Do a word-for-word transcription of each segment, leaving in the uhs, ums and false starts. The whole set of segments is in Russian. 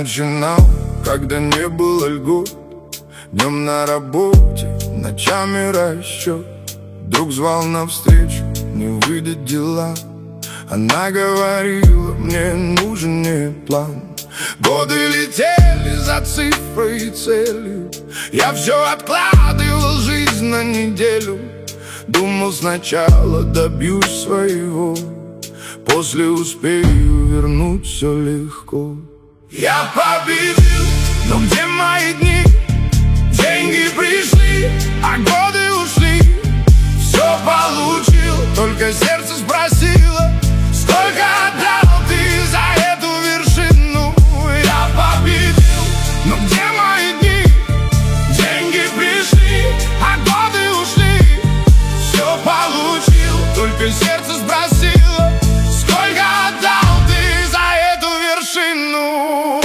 начинал, когда не было льгот. Днем на работе, ночами расчет. Друг звал навстречу, не выйдет дела. Она говорила, мне нужен не план. Годы летели за цифрой и целью. Я все откладывал жизнь на неделю. Думал, сначала добьюсь своего, после успею вернуть все легко. Я победил, но где мои дни? Деньги пришли, а годы ушли. Все получил, только сердце спросило, сколько отдал ты за эту вершину? Я победил, но где мои дни? Деньги пришли, а годы ушли. Все получил, только сердце спросило, сколько отдал ты за эту вершину?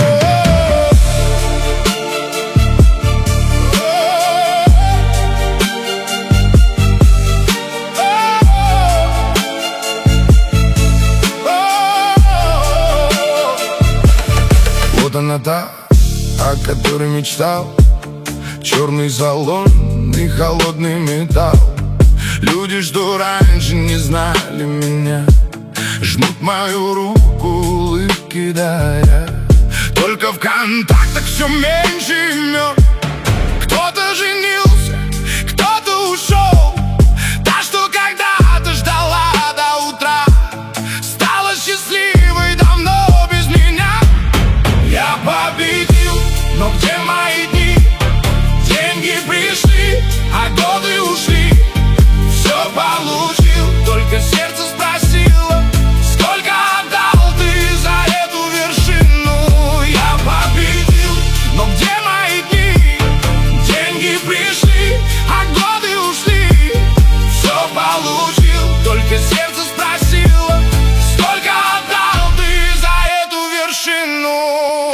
Вот она та, о которой мечтал. Черный салон и холодный металл. Люди, что раньше не знали меня, жмут мою руку, улыбки даря. Только в контактах все меньше имен. Кто-то женился, кто-то ушел. Та, что когда-то ждала до утра, стала счастливой давно без меня. Я победил, но где мои дни? Деньги пришли, а годы ушли. Все получил, только сердце спросило, сколько отдал ты за эту вершину? Я победил, но где мои дни? Деньги пришли, а годы ушли. Все получил, только сердце спросило, сколько отдал ты за эту вершину?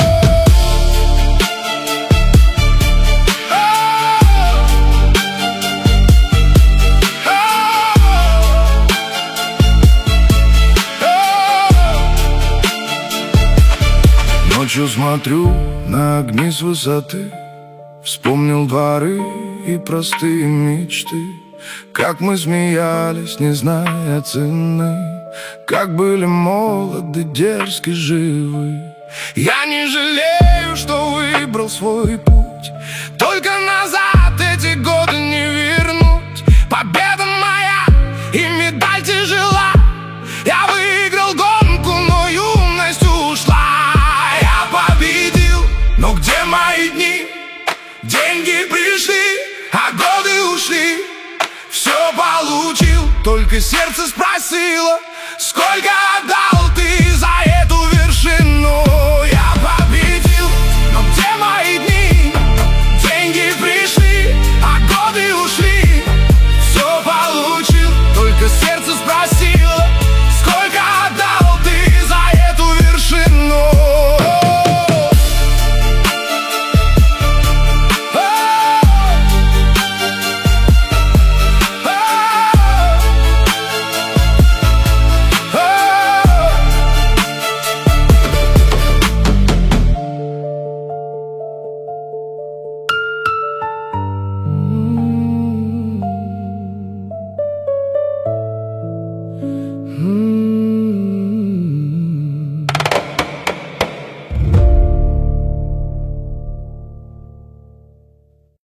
Ночью смотрю на огни с высоты, вспомнил дворы и простые мечты. Как мы смеялись, не зная цены, как были молоды, дерзки, живы. Я не жалею, что выбрал свой путь, только назад эти годы не вернуть. Победа моя и медаль тяжела. Я выиграл гонку, но юность ушла. Но где мои дни? Деньги пришли, а годы ушли. Все получил, только сердце спросило, сколько